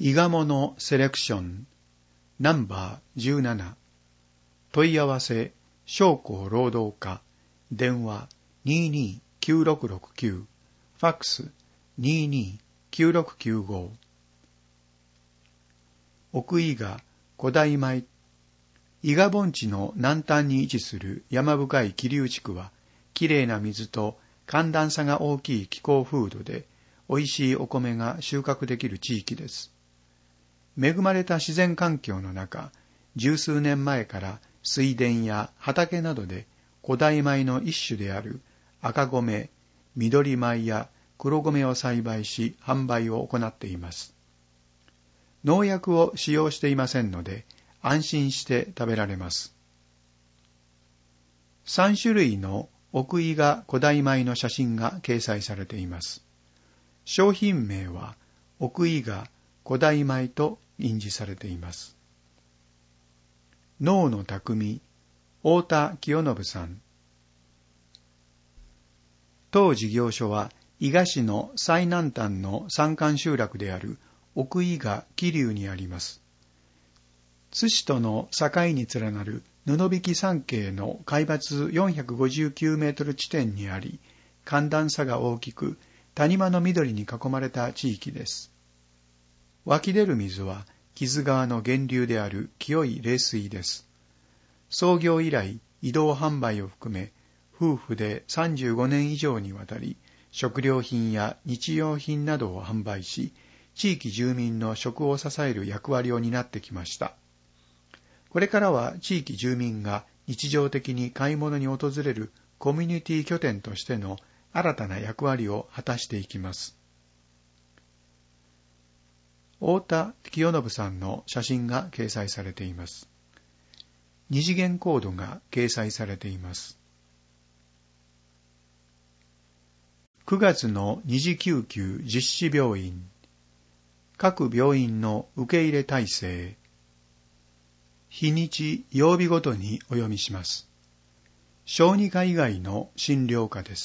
伊賀物セレクションナンバー17問い合わせ商工労働課電話229669ファックス229695奥伊賀古代米伊賀盆地の南端に位置する山深い桐生地区はきれいな水と寒暖差が大きい気候風土で美味しいお米が収穫できる地域です。恵まれた自然環境の中、十数年前から水田や畑などで古代米の一種である赤米、緑米や黒米を栽培し販売を行っています。農薬を使用していませんので安心して食べられます。3種類の奥伊賀古代米の写真が掲載されています。商品名は奥伊賀古代米と印字されています。農の匠、太田清信さん。当事業所は伊賀市の最南端の山間集落である奥伊賀桐生にあります。津市との境に連なる布引山系の海抜459メートル地点にあり、寒暖差が大きく、谷間の緑に囲まれた地域です。湧き出る水は木津川の源流である清い冷水です。創業以来、移動販売を含め、夫婦で35年以上にわたり、食料品や日用品などを販売し、地域住民の食を支える役割を担ってきました。これからは地域住民が日常的に買い物に訪れるコミュニティ拠点としての新たな役割を果たしていきます。太田清信さんの写真が掲載されています。二次元コードが掲載されています。9月の二次救急実施病院、各病院の受け入れ体制、日にち、曜日ごとにお読みします。小児科以外の診療科です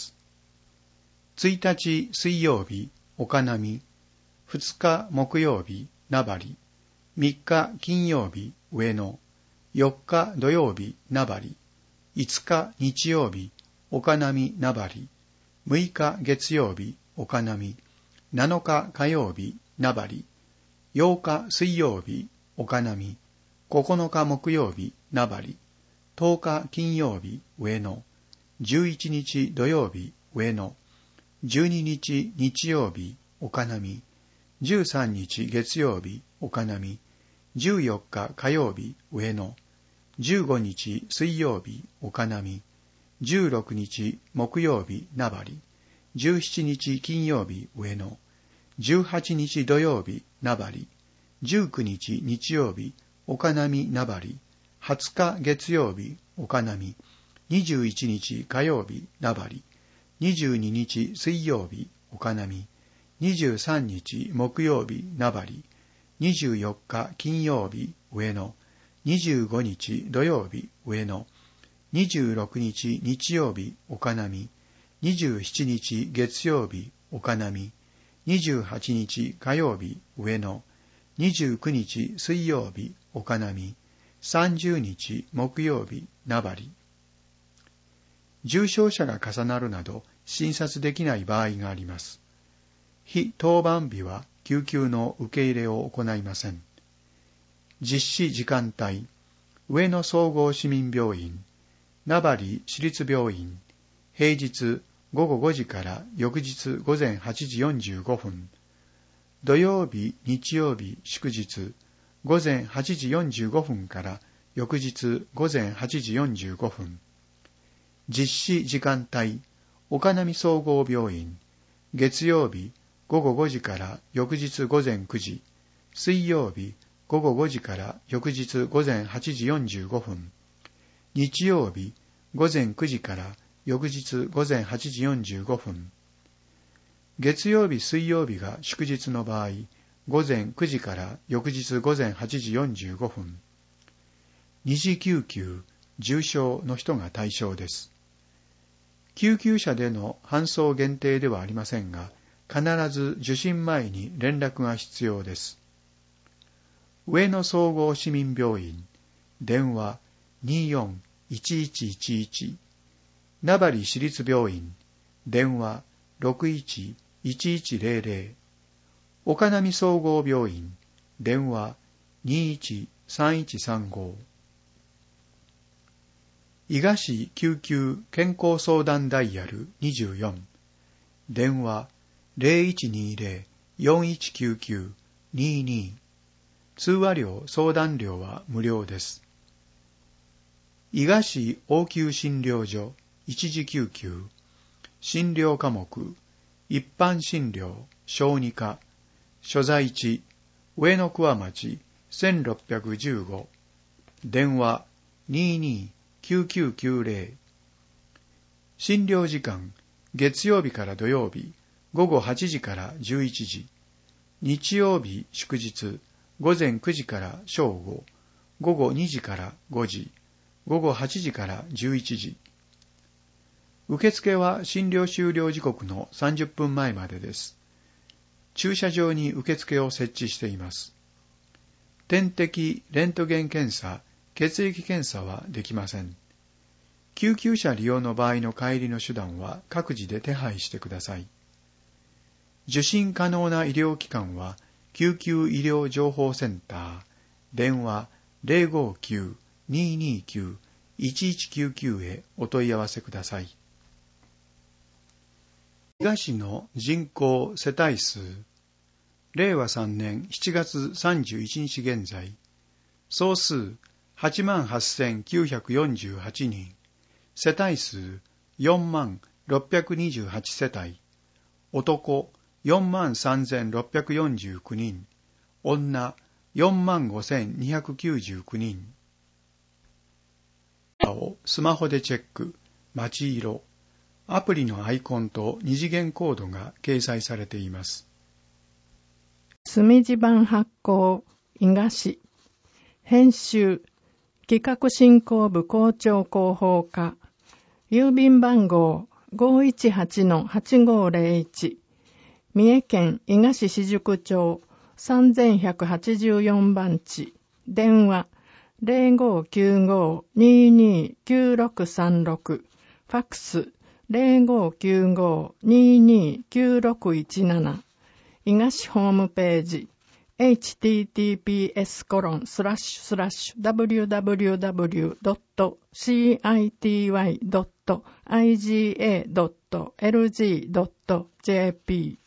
。1日水曜日、岡波、2日木曜日、名張、3日金曜日、上野、4日土曜日、名張、5日日曜日、岡波名張、6日月曜日、岡波、7日火曜日、名張、8日水曜日、岡波、9日木曜日、名張、10日金曜日、上野、11日土曜日、上野、12日日曜日、岡波、13日月曜日、岡波、14日火曜日、上野、15日水曜日、岡波、16日木曜日、名張、17日金曜日、上野、18日土曜日、名張、19日日曜日、岡波名張、20日月曜日、岡波、21日火曜日、名張、22日水曜日、岡波、23日木曜日、名張、24日金曜日、上野、25日土曜日、上野、26日日曜日、岡波、27日月曜日、岡波、28日火曜日、上野、29日水曜日、岡波、30日木曜日、名張。重症者が重なるなど診察できない場合があります。非当番日は救急の受け入れを行いません。実施時間帯、上野総合市民病院、名張市立病院、平日午後5時から翌日午前8時45分、土曜日、日曜日、祝日、午前8時45分から翌日午前8時45分。実施時間帯、岡波総合病院、月曜日、午後5時から翌日午前9時、水曜日、午後5時から翌日午前8時45分、日曜日、午前9時から翌日午前8時45分。月曜日、水曜日が祝日の場合、午前9時から翌日午前8時45分。二次救急、重症の人が対象です。救急車での搬送限定ではありませんが、必ず受診前に連絡が必要です。 上野総合市民病院電話 24-1111 名張市立病院電話 61-1100 岡波総合病院電話 21-3135 伊賀市救急健康相談ダイヤル24電話 0120-4199-22 通話料相談料は無料です。伊賀市応急診療所一時救急診療科目一般診療小児科所在地上野桑町1615電話 22-9990 診療時間月曜日から土曜日午後8時から11時日曜日祝日午前9時から正午午後2時から5時午後8時から11時受付は診療終了時刻の30分前までです。駐車場に受付を設置しています。点滴、レントゲン検査、血液検査はできません。救急車利用の場合の帰りの手段は各自で手配してください。受診可能な医療機関は救急医療情報センター、電話 059-229-1199 へお問い合わせください。伊賀市の人口世帯数、令和3年7月31日現在、総数 88,948 人、世帯数 43,628 世帯、男 43,649 人、女 45,299 人。スマホでチェック、街色、アプリのアイコンと二次元コードが掲載されています。 墨地版発行、伊賀市。編集、企画振興部校長広報課。郵便番号 518-8501。三重県伊賀市四宿町3184番地。電話 0595-229636。ファックス0595-229617 伊賀市ホームページ https://www.city.iga.lg.jp